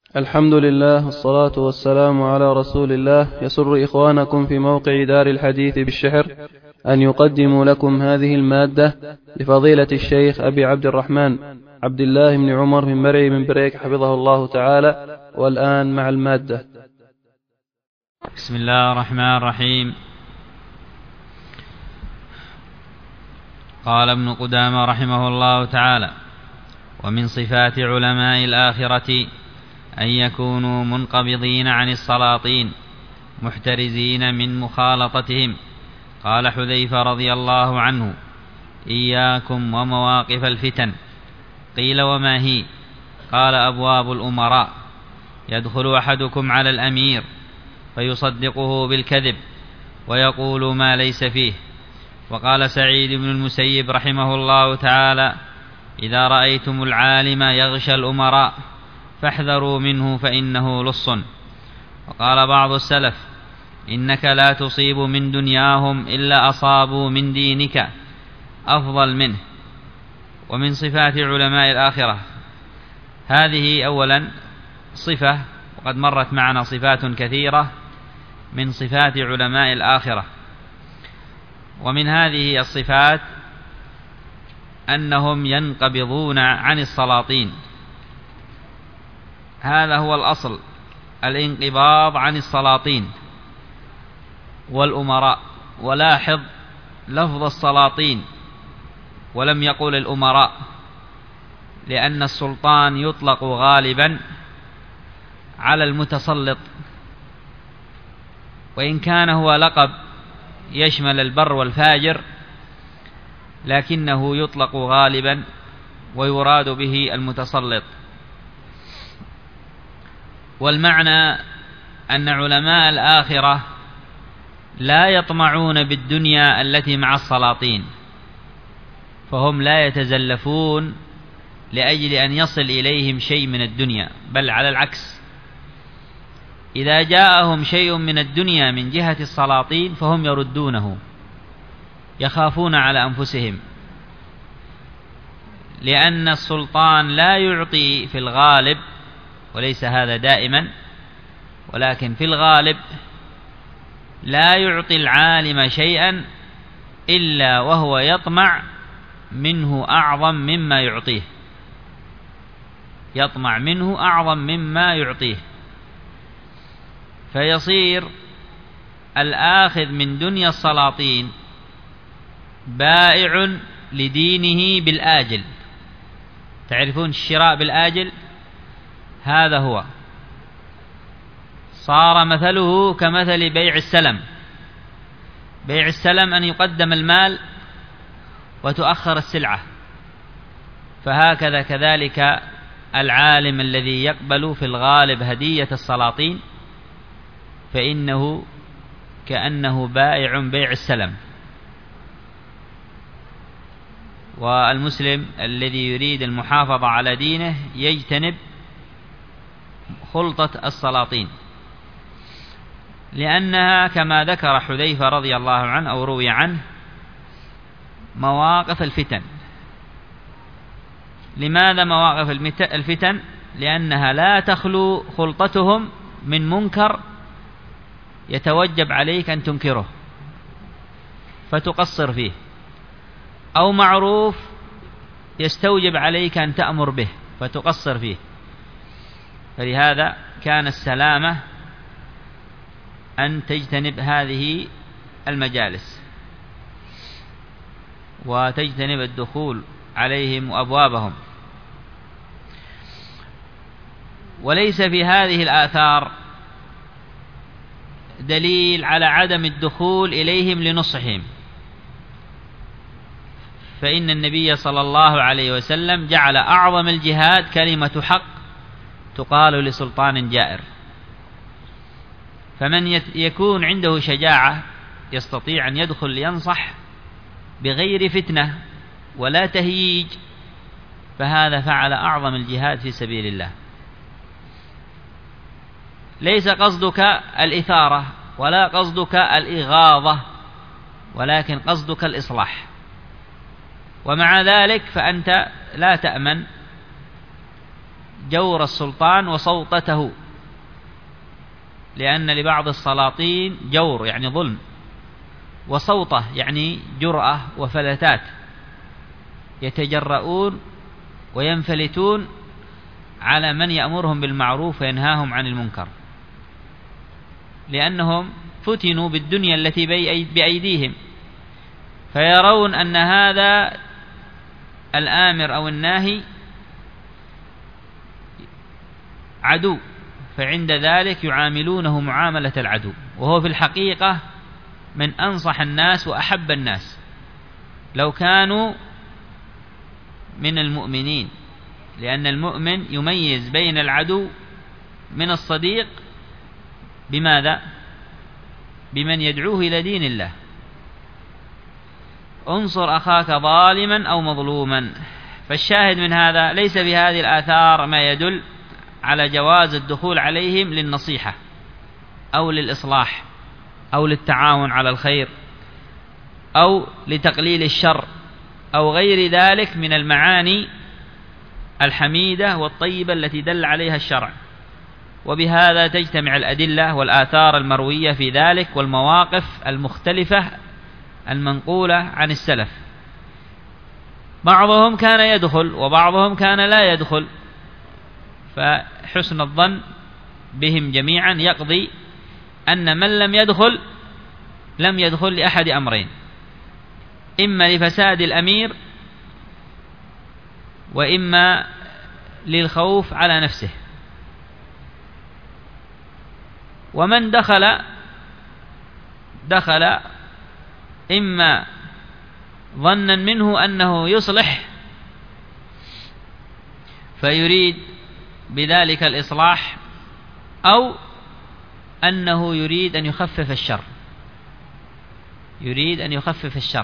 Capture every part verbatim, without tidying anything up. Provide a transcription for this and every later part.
الحمد لله والصلاة والسلام على رسول الله. يسر إخوانكم في موقع دار الحديث بالشحر أن يقدموا لكم هذه المادة لفضيلة الشيخ أبي عبد الرحمن عبد الله بن عمر من مرعي من بريك حفظه الله تعالى. والآن مع المادة. بسم الله الرحمن الرحيم. قال ابن قدامة رحمه الله تعالى: ومن صفات علماء الآخرة أن يكونوا منقبضين عن السلاطين محترزين من مخالطتهم. قال حذيفة رضي الله عنه: إياكم ومواقف الفتن. قيل: وما هي؟ قال: أبواب الأمراء، يدخل أحدكم على الأمير فيصدقه بالكذب ويقول ما ليس فيه. وقال سعيد بن المسيب رحمه الله تعالى: إذا رأيتم العالم يغشى الأمراء فاحذروا منه فإنه لص. وقال بعض السلف: إنك لا تصيب من دنياهم إلا أصابوا من دينك أفضل منه. ومن صفات علماء الآخرة هذه أولا صفة، وقد مرت معنا صفات كثيرة من صفات علماء الآخرة. ومن هذه الصفات أنهم ينقبضون عن السلاطين، هذا هو الأصل، الانقباض عن السلاطين والأمراء. ولاحظ لفظ السلاطين ولم يقل الأمراء، لأن السلطان يطلق غالبا على المتسلط، وإن كان هو لقب يشمل البر والفاجر، لكنه يطلق غالبا ويراد به المتسلط. والمعنى أن علماء الآخرة لا يطمعون بالدنيا التي مع السلاطين، فهم لا يتزلفون لأجل أن يصل إليهم شيء من الدنيا، بل على العكس، إذا جاءهم شيء من الدنيا من جهة السلاطين فهم يردونه، يخافون على أنفسهم، لأن السلطان لا يعطي في الغالب، وليس هذا دائما، ولكن في الغالب لا يعطي العالم شيئا إلا وهو يطمع منه أعظم مما يعطيه، يطمع منه أعظم مما يعطيه، فيصير الآخذ من دنيا السلاطين بائع لدينه بالآجل. تعرفون الشراء بالآجل؟ هذا هو، صار مثله كمثل بيع السلم. بيع السلم أن يقدم المال وتؤخر السلعة، فهكذا كذلك العالم الذي يقبل في الغالب هدية السلاطين فإنه كأنه بائع بيع السلم. والمسلم الذي يريد المحافظة على دينه يجتنب خلطة السلاطين، لأنها كما ذكر حذيفة رضي الله عنه أو روي عنه مواقف الفتن. لماذا مواقف الفتن؟ لأنها لا تخلو خلطتهم من منكر يتوجب عليك أن تنكره فتقصر فيه، أو معروف يستوجب عليك أن تأمر به فتقصر فيه. فلهذا كان السلامة أن تجتنب هذه المجالس وتجتنب الدخول عليهم وأبوابهم. وليس في هذه الآثار دليل على عدم الدخول إليهم لنصحهم، فإن النبي صلى الله عليه وسلم جعل أعظم الجهاد كلمة حق تقال لسلطان جائر. فمن يكون عنده شجاعة يستطيع أن يدخل لينصح بغير فتنة ولا تهييج، فهذا فعل أعظم الجهاد في سبيل الله. ليس قصدك الإثارة ولا قصدك الإغاظة، ولكن قصدك الإصلاح، ومع ذلك فأنت لا تأمن جور السلطان وسوطته، لأن لبعض السلاطين جور يعني ظلم، وسوطة يعني جرأة وفلتات، يتجرؤون وينفلتون على من يأمرهم بالمعروف وينهاهم عن المنكر، لأنهم فتنوا بالدنيا التي بأيديهم، فيرون أن هذا الآمر أو الناهي عدو، فعند ذلك يعاملونه معاملة العدو، وهو في الحقيقة من أنصح الناس وأحب الناس لو كانوا من المؤمنين، لأن المؤمن يميز بين العدو من الصديق بماذا؟ بمن يدعوه إلى دين الله. انصر أخاك ظالما أو مظلوما. فالشاهد من هذا ليس في هذه الآثار ما يدل على جواز الدخول عليهم للنصيحة أو للإصلاح أو للتعاون على الخير أو لتقليل الشر أو غير ذلك من المعاني الحميدة والطيبة التي دل عليها الشرع. وبهذا تجتمع الأدلة والآثار المروية في ذلك والمواقف المختلفة المنقولة عن السلف. بعضهم كان يدخل وبعضهم كان لا يدخل، فحسن الظن بهم جميعا يقضي أن من لم يدخل لم يدخل لأحد أمرين: إما لفساد الأمير، وإما للخوف على نفسه. ومن دخل دخل إما ظنا منه أنه يصلح فيريد بذلك الإصلاح، أو أنه يريد أن يخفف الشر يريد أن يخفف الشر.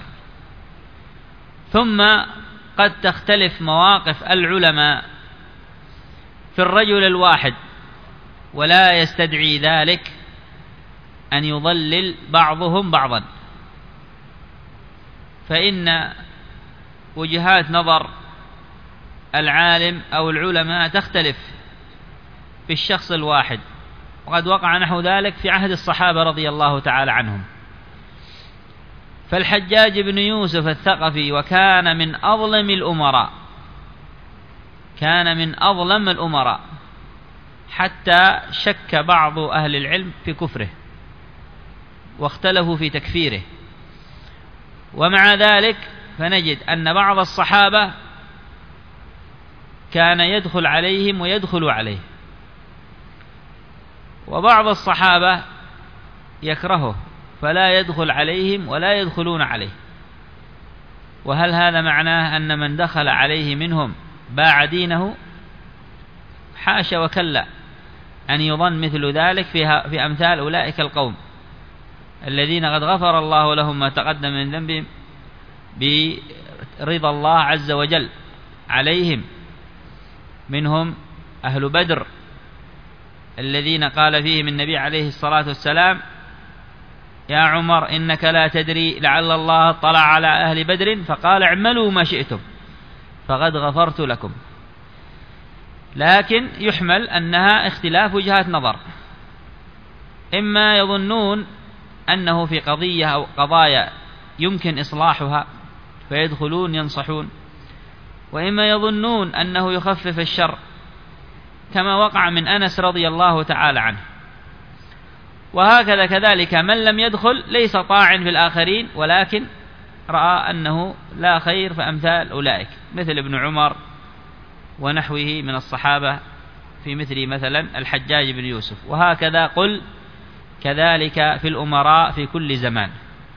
ثم قد تختلف مواقف العلماء في الرجل الواحد، ولا يستدعي ذلك أن يضلل بعضهم بعضا، فإن وجهات نظر العالم أو العلماء تختلف في الشخص الواحد، وقد وقع نحو ذلك في عهد الصحابة رضي الله تعالى عنهم. فالحجاج بن يوسف الثقفي وكان من أظلم الأمراء كان من أظلم الأمراء حتى شك بعض أهل العلم في كفره واختلفوا في تكفيره. ومع ذلك فنجد أن بعض الصحابة كان يدخل عليهم ويدخل عليه، وبعض الصحابة يكرهه فلا يدخل عليهم ولا يدخلون عليه. وهل هذا معناه أن من دخل عليه منهم باع دينه؟ حاشا وكلا أن يظن مثل ذلك فيها في أمثال أولئك القوم الذين قد غفر الله لهم ما تقدم من ذنبهم برضا الله عز وجل عليهم، منهم أهل بدر الذين قال فيهم النبي عليه الصلاة والسلام: يا عمر إنك لا تدري لعل الله اطلع على أهل بدر فقال اعملوا ما شئتم فقد غفرت لكم. لكن يحمل أنها اختلاف وجهات نظر، إما يظنون أنه في قضية أو قضايا يمكن إصلاحها فيدخلون ينصحون، وإما يظنون أنه يخفف الشر كما وقع من أنس رضي الله تعالى عنه. وهكذا كذلك من لم يدخل ليس طاعن في الآخرين، ولكن رأى أنه لا خير فأمثال أولئك مثل ابن عمر ونحوه من الصحابة في مثل مثلا الحجاج بن يوسف. وهكذا قل كذلك في الأمراء في كل زمان.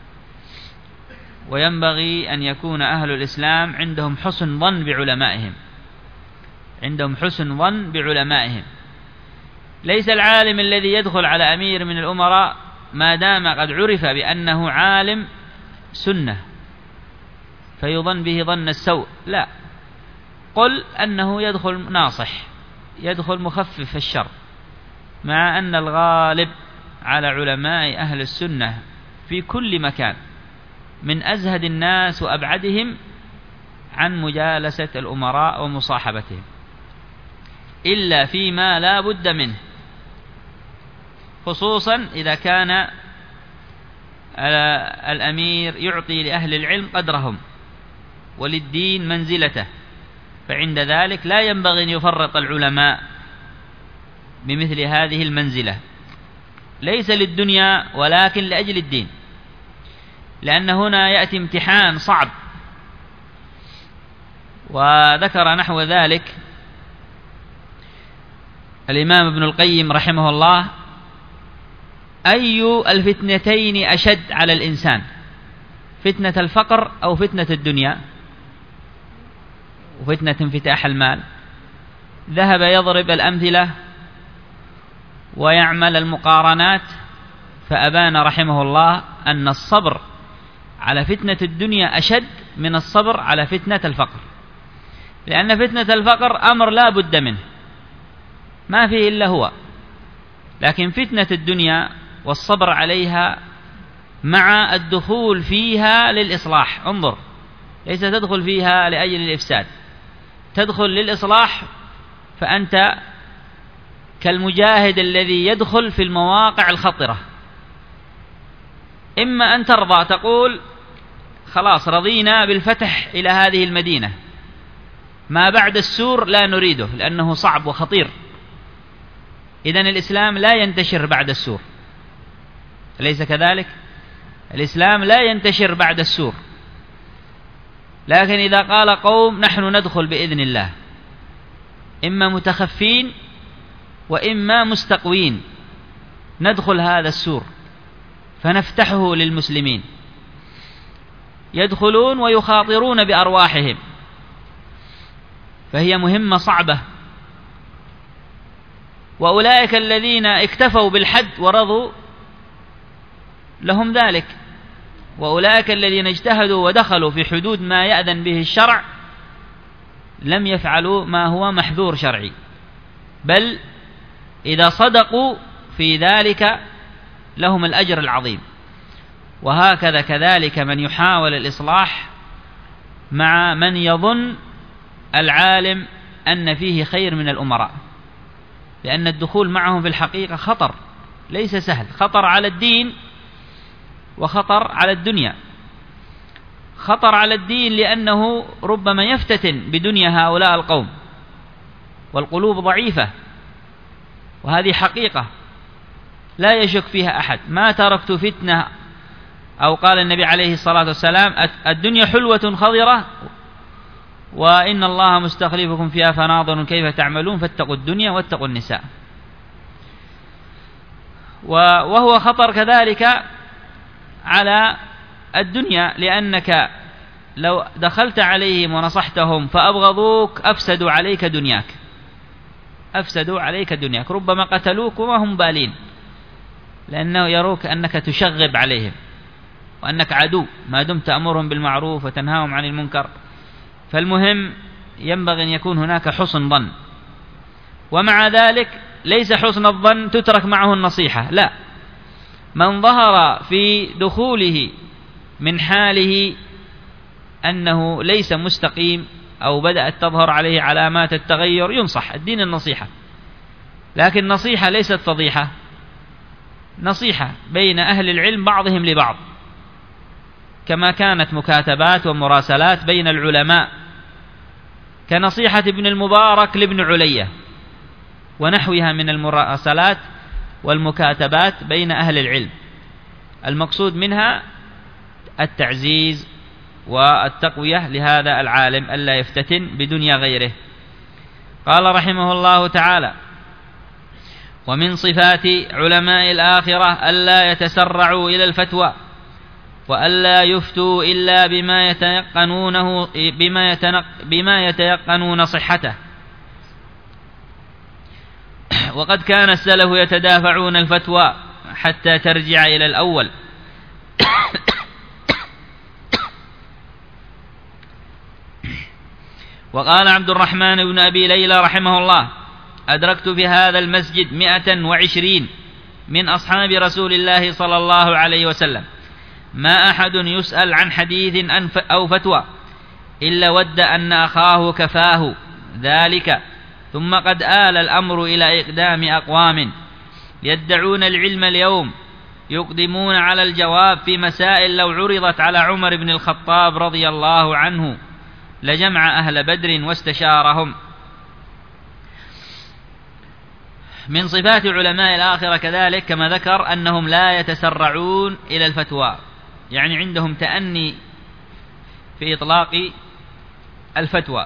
وينبغي أن يكون أهل الإسلام عندهم حسن ظن بعلمائهم عندهم حسن ظن بعلمائهم ليس العالم الذي يدخل على أمير من الأمراء ما دام قد عرف بأنه عالم سنة فيظن به ظن السوء، لا، قل أنه يدخل ناصح، يدخل مخفف الشر، مع أن الغالب على علماء أهل السنة في كل مكان من أزهد الناس وأبعدهم عن مجالسة الأمراء ومصاحبتهم. إلا فيما لا بد منه، خصوصا إذا كان الأمير يعطي لأهل العلم قدرهم وللدين منزلته، فعند ذلك لا ينبغي أن يفرط العلماء بمثل هذه المنزلة، ليس للدنيا ولكن لأجل الدين، لأن هنا يأتي امتحان صعب. وذكر نحو ذلك الإمام ابن القيم رحمه الله: أي الفتنتين أشد على الإنسان، فتنة الفقر أو فتنة الدنيا وفتنة انفتاح المال؟ ذهب يضرب الأمثلة ويعمل المقارنات، فأبان رحمه الله أن الصبر على فتنة الدنيا أشد من الصبر على فتنة الفقر، لأن فتنة الفقر أمر لا بد منه ما فيه إلا هو، لكن فتنة الدنيا والصبر عليها مع الدخول فيها للإصلاح، انظر، ليس تدخل فيها لأجل الإفساد، تدخل للإصلاح، فأنت كالمجاهد الذي يدخل في المواقع الخطرة. إما أن ترضى تقول خلاص رضينا بالفتح إلى هذه المدينة، ما بعد السور لا نريده لأنه صعب وخطير، إذن الإسلام لا ينتشر بعد السور، أليس كذلك؟ الإسلام لا ينتشر بعد السور، لكن إذا قال قوم نحن ندخل بإذن الله، إما متخفين وإما مستقوين، ندخل هذا السور فنفتحه للمسلمين، يدخلون ويخاطرون بأرواحهم، فهي مهمة صعبة. وأولئك الذين اكتفوا بالحد ورضوا لهم ذلك، وأولئك الذين اجتهدوا ودخلوا في حدود ما يأذن به الشرع لم يفعلوا ما هو محذور شرعي، بل إذا صدقوا في ذلك لهم الأجر العظيم. وهكذا كذلك من يحاول الإصلاح مع من يظن العالم أن فيه خير من الأمراء، لأن الدخول معهم في الحقيقة خطر ليس سهل، خطر على الدين وخطر على الدنيا. خطر على الدين لأنه ربما يفتتن بدنيا هؤلاء القوم، والقلوب ضعيفة، وهذه حقيقة لا يشك فيها أحد. ما تركت فتنة، أو قال النبي عليه الصلاة والسلام: الدنيا حلوة خضرة وإن الله مستخلفكم فيها فناظر كيف تعملون فاتقوا الدنيا واتقوا النساء. وهو خطر كذلك على الدنيا، لأنك لو دخلت عليهم ونصحتهم فأبغضوك أفسدوا عليك دنياك، أفسدوا عليك دنياك، ربما قتلوك وما هم بالين، لأنه يروك أنك تشغب عليهم وأنك عدو ما دمت تأمرهم بالمعروف وتنهاهم عن المنكر. فالمهم ينبغي أن يكون هناك حسن ظن، ومع ذلك ليس حسن الظن تترك معه النصيحة، لا، من ظهر في دخوله من حاله أنه ليس مستقيم أو بدأت تظهر عليه علامات التغير ينصح، الدين النصيحة، لكن نصيحة ليست فضيحة، نصيحة بين أهل العلم بعضهم لبعض، كما كانت مكاتبات ومراسلات بين العلماء، كنصيحة ابن المبارك لابن علية ونحوها من المراسلات والمكاتبات بين أهل العلم، المقصود منها التعزيز والتقوية لهذا العالم ألا يفتتن بدنيا غيره. قال رحمه الله تعالى: ومن صفات علماء الآخرة ألا يتسرعوا إلى الفتوى، وألا يفتوا إلا بما يتيقنونه بما, يتنق بما يتيقنون صحته. وقد كان السلف يتدافعون الفتوى حتى ترجع إلى الأول. وقال عبد الرحمن بن أبي ليلى رحمه الله: أدركت في هذا المسجد مئة وعشرين من أصحاب رسول الله صلى الله عليه وسلم، ما أحد يسأل عن حديث أو فتوى إلا ود أن أخاه كفاه ذلك ثم قد آل الأمر إلى إقدام أقوام يدعون العلم اليوم يقدمون على الجواب في مسائل لو عرضت على عمر بن الخطاب رضي الله عنه لجمع أهل بدر واستشارهم. من صفات علماء الآخرة كذلك كما ذكر أنهم لا يتسرعون إلى الفتوى، يعني عندهم تأني في إطلاق الفتوى،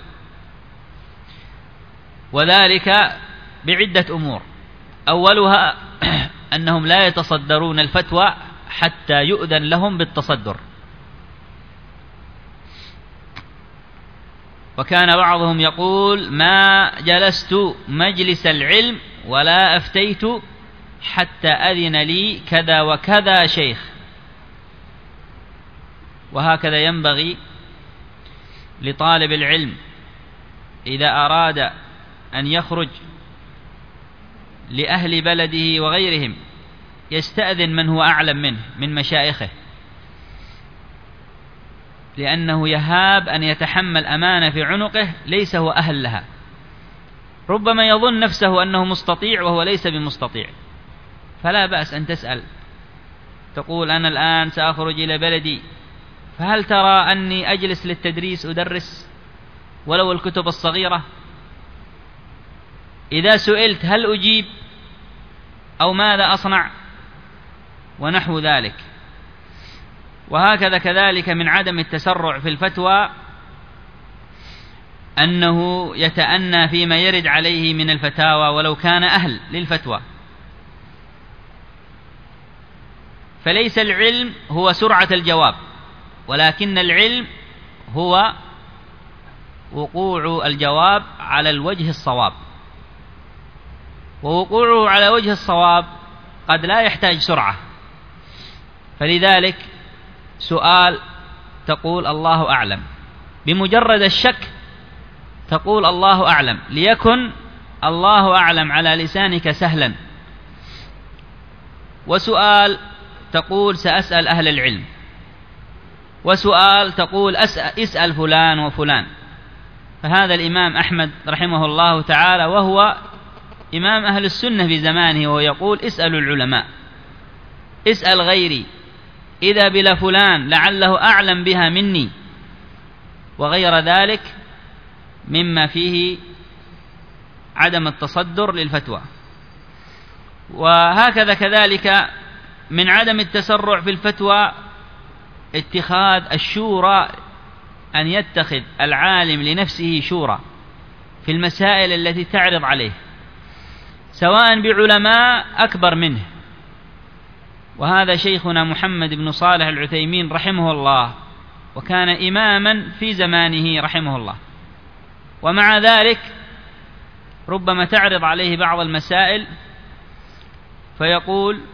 وذلك بعدة أمور. أولها أنهم لا يتصدرون الفتوى حتى يؤذن لهم بالتصدر، وكان بعضهم يقول ما جلست مجلس العلم ولا أفتيت حتى أذن لي كذا وكذا شيخ. وهكذا ينبغي لطالب العلم إذا أراد أن يخرج لأهل بلده وغيرهم يستأذن من هو أعلم منه من مشايخه، لأنه يهاب أن يتحمل أمانة في عنقه ليس هو أهل لها. ربما يظن نفسه أنه مستطيع وهو ليس بمستطيع، فلا بأس أن تسأل، تقول أنا الآن سأخرج إلى بلدي، فهل ترى أني أجلس للتدريس أدرس ولو الكتب الصغيرة؟ إذا سئلت هل أجيب أو ماذا أصنع ونحو ذلك. وهكذا كذلك من عدم التسرع في الفتوى أنه يتأنى فيما يرد عليه من الفتاوى ولو كان أهل للفتوى. فليس العلم هو سرعة الجواب، ولكن العلم هو وقوع الجواب على الوجه الصواب، ووقوعه على وجه الصواب قد لا يحتاج سرعة. فلذلك سؤال تقول الله أعلم، بمجرد الشك تقول الله أعلم، ليكن الله أعلم على لسانك سهلا. وسؤال تقول سأسأل أهل العلم، وسؤال تقول اسأل فلان وفلان. فهذا الإمام أحمد رحمه الله تعالى وهو إمام أهل السنة في زمانه، وهو يقول اسألوا العلماء، اسأل غيري إذا بلا فلان لعله أعلم بها مني، وغير ذلك مما فيه عدم التصدر للفتوى. وهكذا كذلك من عدم التسرع في الفتوى اتخاذ الشورى، أن يتخذ العالم لنفسه شورى في المسائل التي تعرض عليه، سواء بعلماء أكبر منه. وهذا شيخنا محمد بن صالح العثيمين رحمه الله، وكان إماما في زمانه رحمه الله، ومع ذلك ربما تعرض عليه بعض المسائل فيقول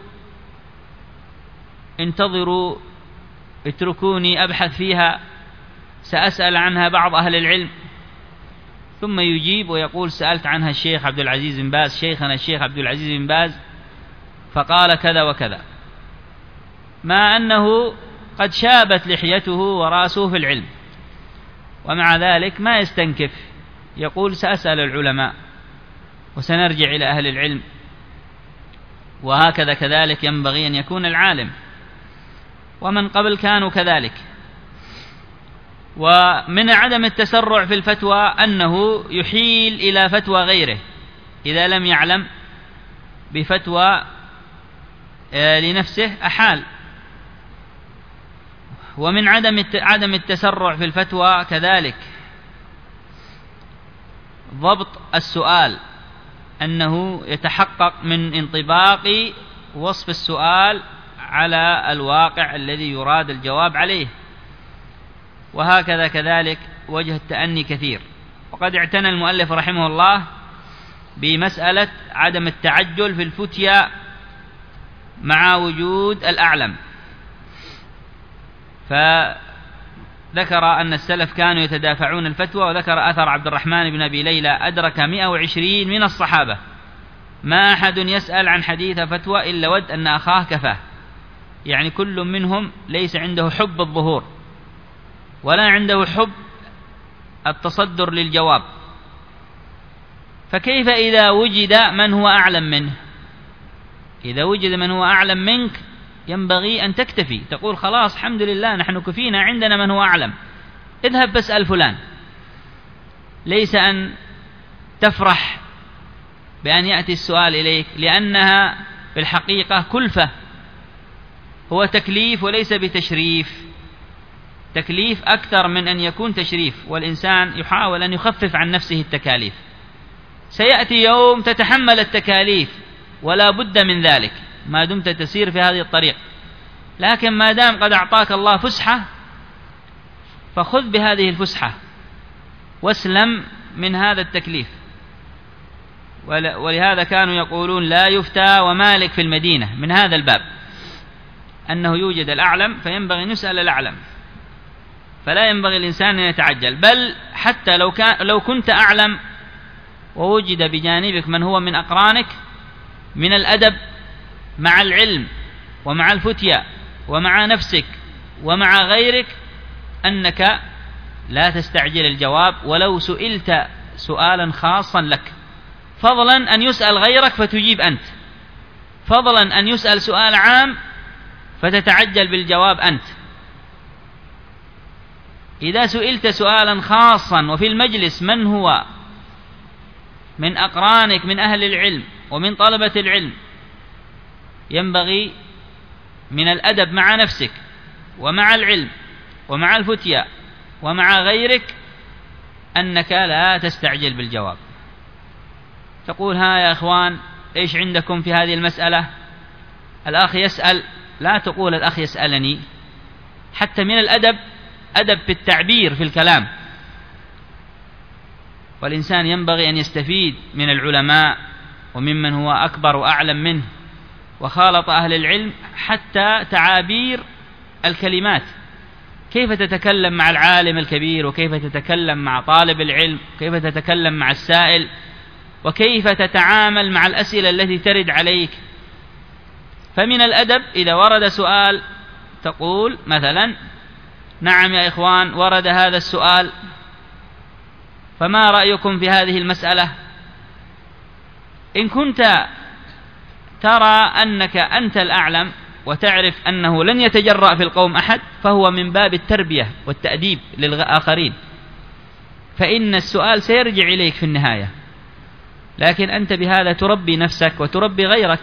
انتظروا اتركوني أبحث فيها، سأسأل عنها بعض أهل العلم، ثم يجيب ويقول سألت عنها الشيخ عبد العزيز بن باز، شيخنا الشيخ عبد العزيز بن باز فقال كذا وكذا، ما أنه قد شابت لحيته ورأسه في العلم، ومع ذلك ما يستنكف، يقول سأسأل العلماء وسنرجع إلى أهل العلم. وهكذا كذلك ينبغي أن يكون العالم، ومن قبل كانوا كذلك. ومن عدم التسرع في الفتوى أنه يحيل إلى فتوى غيره إذا لم يعلم بفتوى لنفسه أحال. ومن عدم عدم التسرع في الفتوى كذلك ضبط السؤال، أنه يتحقق من انطباق وصف السؤال على الواقع الذي يراد الجواب عليه. وهكذا كذلك وجه التأني كثير. وقد اعتنى المؤلف رحمه الله بمسألة عدم التعجل في الفتيا مع وجود الأعلم، فذكر أن السلف كانوا يتدافعون الفتوى، وذكر أثر عبد الرحمن بن أبي ليلى أدرك مئة وعشرين من الصحابة ما أحد يسأل عن حديث فتوى إلا ود أن أخاه كفاه، يعني كل منهم ليس عنده حب الظهور ولا عنده حب التصدر للجواب، فكيف إذا وجد من هو أعلم منه؟ إذا وجد من هو أعلم منك ينبغي أن تكتفي، تقول خلاص الحمد لله نحن كفينا، عندنا من هو أعلم، اذهب بسأل فلان. ليس أن تفرح بأن يأتي السؤال إليك، لأنها في الحقيقة كلفة، هو تكليف وليس بتشريف، تكليف أكثر من أن يكون تشريف، والإنسان يحاول أن يخفف عن نفسه التكاليف. سيأتي يوم تتحمل التكاليف ولا بد من ذلك ما دمت تسير في هذه الطريق، لكن ما دام قد أعطاك الله فسحة فخذ بهذه الفسحة واسلم من هذا التكليف. ولهذا كانوا يقولون لا يفتى ومالك في المدينة من هذا الباب، أنه يوجد الأعلم فينبغي أن يسأل الأعلم، فلا ينبغي الإنسان أن يتعجل. بل حتى لو, كان لو كنت أعلم ووجد بجانبك من هو من أقرانك، من الأدب مع العلم ومع الفتية ومع نفسك ومع غيرك أنك لا تستعجل الجواب ولو سئلت سؤالا خاصا لك، فضلا أن يسأل غيرك فتجيب أنت، فضلا أن يسأل سؤال عام فتتعجل بالجواب أنت. إذا سئلت سؤالا خاصا وفي المجلس من هو من أقرانك من أهل العلم ومن طلبة العلم، ينبغي من الأدب مع نفسك ومع العلم ومع الفتية ومع غيرك أنك لا تستعجل بالجواب. تقول ها يا أخوان إيش عندكم في هذه المسألة؟ الأخ يسأل، لا تقول الأخ يسألني، حتى من الأدب أدب في التعبير في الكلام. والإنسان ينبغي أن يستفيد من العلماء وممن هو أكبر وأعلم منه، وخالط أهل العلم حتى تعابير الكلمات، كيف تتكلم مع العالم الكبير، وكيف تتكلم مع طالب العلم، وكيف تتكلم مع السائل، وكيف تتعامل مع الأسئلة التي ترد عليك. فمن الأدب إذا ورد سؤال تقول مثلا نعم يا إخوان ورد هذا السؤال، فما رأيكم في هذه المسألة؟ إن كنت ترى أنك أنت الأعلم وتعرف أنه لن يتجرأ في القوم أحد، فهو من باب التربية والتأديب للآخرين، فإن السؤال سيرجع إليك في النهاية، لكن أنت بهذا تربي نفسك وتربي غيرك.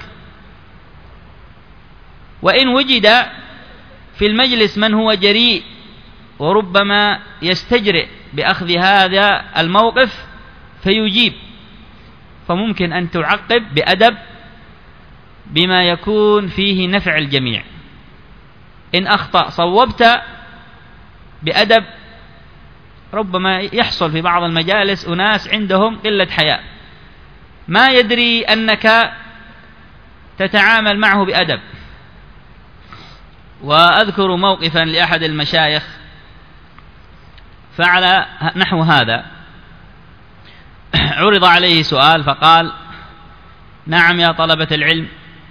وإن وجد في المجلس من هو جريء وربما يستجرئ بأخذ هذا الموقف فيجيب، فممكن أن تعقب بأدب بما يكون فيه نفع الجميع. إن أخطأ صوبت بأدب. ربما يحصل في بعض المجالس أناس عندهم قلة حياء، ما يدري أنك تتعامل معه بأدب. وأذكر موقفا لأحد المشايخ فعل نحو هذا، عرض عليه سؤال فقال نعم يا طلبة العلم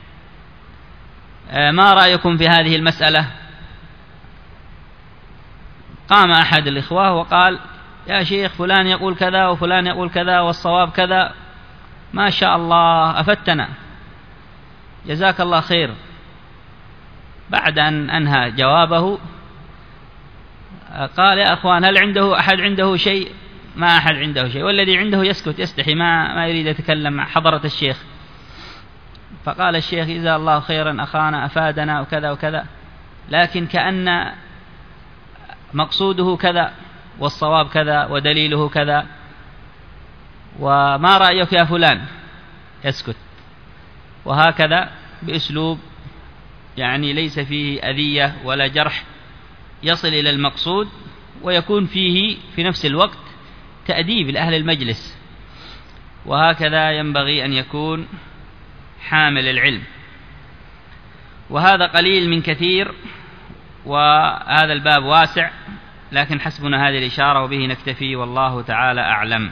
ما رأيكم في هذه المسألة؟ قام أحد الإخوة وقال يا شيخ فلان يقول كذا وفلان يقول كذا والصواب كذا، ما شاء الله أفتنا، جزاك الله خير. بعد أن أنهى جوابه قال يا أخوان هل عنده أحد عنده شيء؟ ما أحد عنده شيء، والذي عنده يسكت يستحي، ما ما يريد يتكلم مع حضرة الشيخ. فقال الشيخ جزاه الله خيرا أخانا أفادنا وكذا وكذا، لكن كأن مقصوده كذا والصواب كذا ودليله كذا، وما رأيك يا فلان؟ يسكت. وهكذا بأسلوب يعني ليس فيه أذية ولا جرح، يصل إلى المقصود ويكون فيه في نفس الوقت تأديب لأهل المجلس. وهكذا ينبغي أن يكون حامل العلم. وهذا قليل من كثير، وهذا الباب واسع، لكن حسبنا هذه الإشارة وبه نكتفي، والله تعالى أعلم.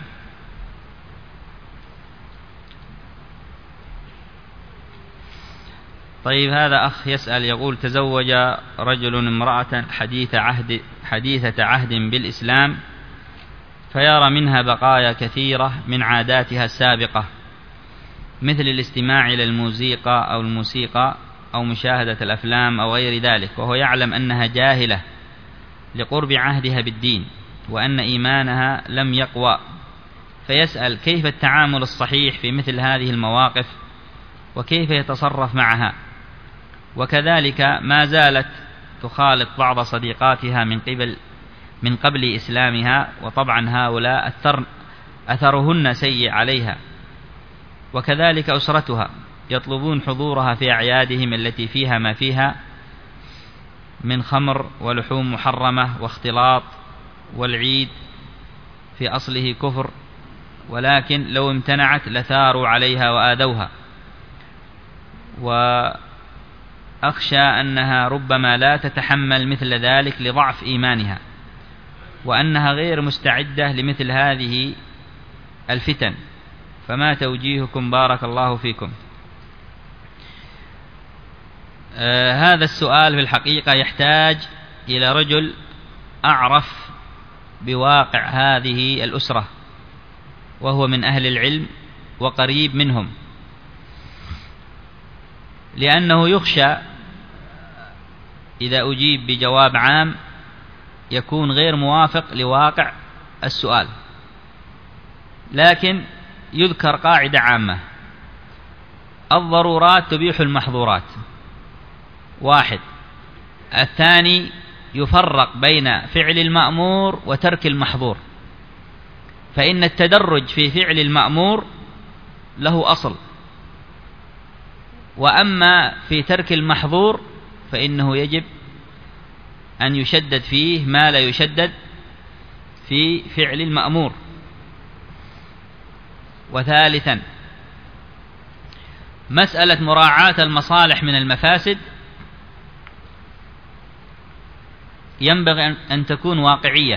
طيب، هذا أخ يسأل يقول تزوج رجل امرأة حديث عهد حديثة عهد بالإسلام، فيرى منها بقايا كثيرة من عاداتها السابقة، مثل الاستماع إلى الموسيقى أو الموسيقى أو مشاهدة الأفلام أو غير ذلك، وهو يعلم أنها جاهلة لقرب عهدها بالدين وأن إيمانها لم يقوى، فيسأل كيف التعامل الصحيح في مثل هذه المواقف وكيف يتصرف معها. وكذلك ما زالت تخالط بعض صديقاتها من قبل من قبل إسلامها، وطبعا هؤلاء أثر أثرهن سيء عليها. وكذلك أسرتها يطلبون حضورها في أعيادهم التي فيها ما فيها من خمر ولحوم محرمة واختلاط، والعيد في أصله كفر، ولكن لو امتنعت لثاروا عليها وآذوها. وأخشى أنها ربما لا تتحمل مثل ذلك لضعف إيمانها، وأنها غير مستعدة لمثل هذه الفتن. فما توجيهكم بارك الله فيكم؟ آه هذا السؤال في الحقيقة يحتاج إلى رجل أعرف بواقع هذه الأسرة، وهو من أهل العلم وقريب منهم، لأنه يخشى إذا أجيب بجواب عام يكون غير موافق لواقع السؤال. لكن يذكر قاعدة عامة: الضرورات تبيح المحظورات، واحد. الثاني يفرق بين فعل المأمور وترك المحظور، فإن التدرج في فعل المأمور له أصل، وأما في ترك المحظور فإنه يجب أن يشدد فيه ما لا يشدد في فعل المأمور. وثالثا مسألة مراعاة المصالح من المفاسد ينبغي أن تكون واقعية،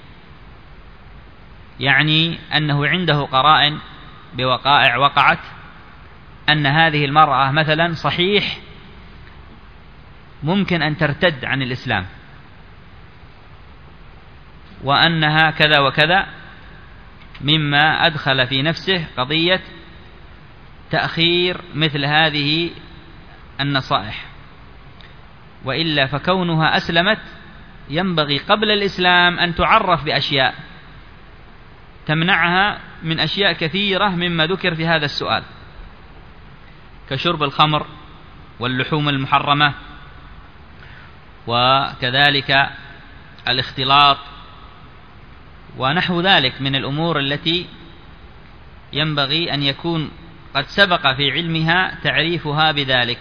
يعني أنه عنده قرائن بوقائع وقعت أن هذه المرأة مثلا صحيح ممكن أن ترتد عن الإسلام، وأنها كذا وكذا، مما أدخل في نفسه قضية تأخير مثل هذه النصائح. وإلا فكونها أسلمت ينبغي قبل الإسلام أن تعرف بأشياء تمنعها من أشياء كثيرة مما ذكر في هذا السؤال، كشرب الخمر واللحوم المحرمة، وكذلك الاختلاط ونحو ذلك من الأمور التي ينبغي أن يكون قد سبق في علمها تعريفها بذلك.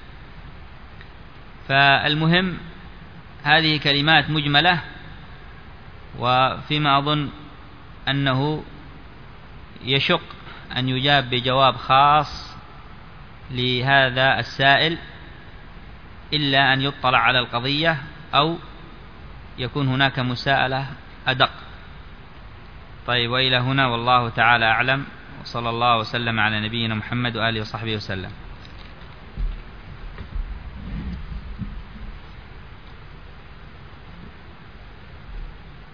فالمهم هذه كلمات مجملة، وفيما أظن أنه يشق أن يجاب بجواب خاص لهذا السائل إلا أن يطلع على القضية أو يكون هناك مساءلة أدق. طيب، وإلى هنا والله تعالى أعلم، وصلى الله وسلم على نبينا محمد وآله وصحبه وسلم.